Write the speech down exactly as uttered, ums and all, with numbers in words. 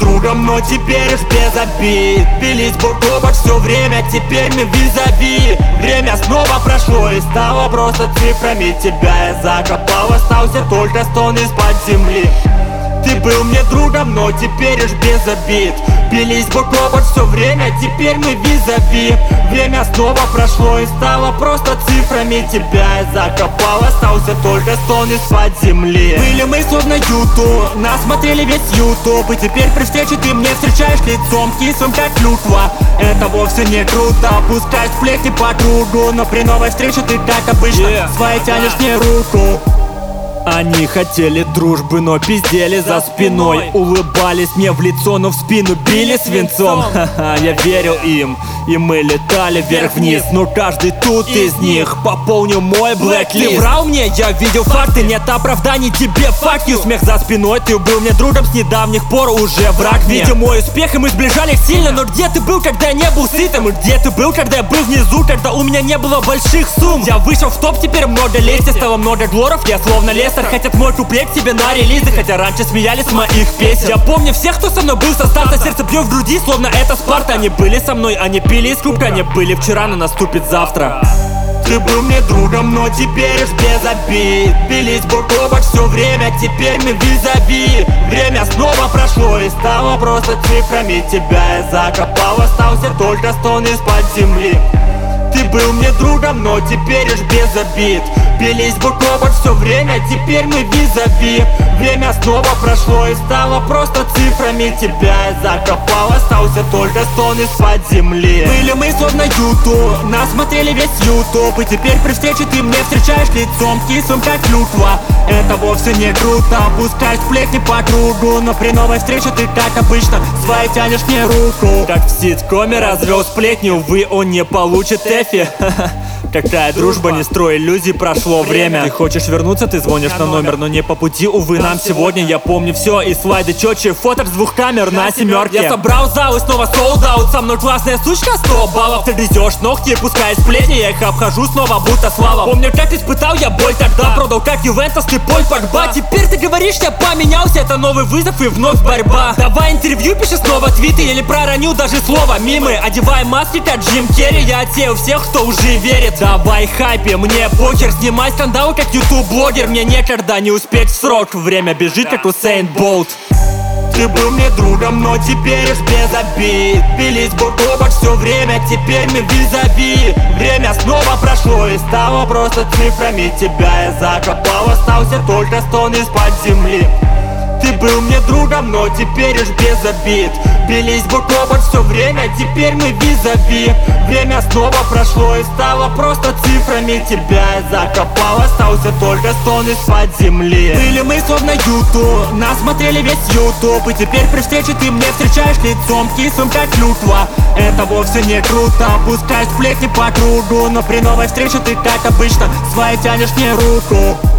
другом, но теперь уж без обид. Бились бок о бок все время, теперь мы визави. Время снова прошло и стало просто цифрами. Тебя я закопал, остался только стон из-под земли. Ты был мне другом, но теперь уж без обид. Бились бок о бок все время, теперь мы визави. Время снова прошло и стало просто цифрами. Тебя я закопал, остался только стон из-под земли. Были мы словно ютуб, нас смотрели весь ютуб. И теперь при встрече ты мне встречаешь лицом кислым как клюква. Это вовсе не круто, пускай сплетни по кругу, но при новой встрече ты как обычно yeah. своей тянешь мне руку. Они хотели дружбы, но пиздели за спиной. Улыбались мне в лицо, но в спину били свинцом. Ха-ха, я верил им, и мы летали вверх-вниз. Но каждый тут из них пополнил мой блэк-лист. Ты врал мне, я видел факты, нет оправданий тебе, fuck you. Смех за спиной, ты был мне другом с недавних пор, уже враг. Видел мой успех, и мы сближались сильно. Но где ты был, когда я не был сытым? И где ты был, когда я был внизу, когда у меня не было больших сумм? Я вышел в топ, теперь много лестниц, стало много глоров, я словно лес. Хотят мой куплет тебе на релизы, хотя раньше смеялись с моих песен. Я помню всех, кто со мной был со старта. Сердце бьет в груди, словно это Спарта. Они были со мной, они пили из кубка. Они были вчера, но наступит завтра. Ты был мне другом, но теперь уж без обид. Бились бок о бок все время, теперь мы визави. Время снова прошло и стало просто цифрами. Тебя я закопал, остался только стон из-под земли. Ты был мне другом, но теперь уж без обид. Бились бок о бок все время, теперь мы визави. Время снова прошло и стало просто цифрами. Тебя я закопал, остался только стон из-под земли. Были мы словно ютуб, нас смотрели весь ютуб. И теперь при встрече ты мне встречаешь лицом кислым как клюква. Это вовсе не круто, пускай сплетни по кругу, но при новой встрече ты как обычно своей тянешь мне руку. Как в ситкоме развел сплетни, увы, он не получит эфи. Какая дружба, не строй иллюзий, прошло время. Ты хочешь вернуться, ты звонишь на номер, но не по пути, увы, нам сегодня. Я помню все, и слайды четче, фото с двух камер на семерке. Я собрал зал и снова sold out. Со мной классная сучка, сто баллов. Ты грызешь ногти, пускай сплетни, я их обхожу снова, будто слава. Помню, как испытал я боль тогда, продал как Ювентус, ты Поль Погба. Теперь ты говоришь, я поменялся, это новый вызов и вновь борьба. Давай интервью, пиши снова твиты, или пророню даже слово мимы. Одевай маски, как Джим Керри, я отсеял всех, кто уже верит. Давай хайпи, мне похер, снимай скандалы, как ютуб-блогер. Мне некогда не успеть в срок, время бежит, как Усейн Болт. Ты был мне другом, но теперь уж без обид. Бились бок о бок все время, теперь мы визави. Время снова прошло и стало просто цифрами. Тебя я закопал, остался только стон из-под земли. Ты был мне другом, но теперь уж без обид. Бились бок о бок все время, теперь мы визави. Время снова прошло и стало просто цифрами. Тебя я закопал, остался только стон из-под земли. Были мы словно ютуб, нас смотрели весь ютуб. И теперь при встрече ты мне встречаешь лицом кислым как клюква. Это вовсе не круто, пускай сплетни по кругу, но при новой встрече ты как обычно своей тянешь мне руку.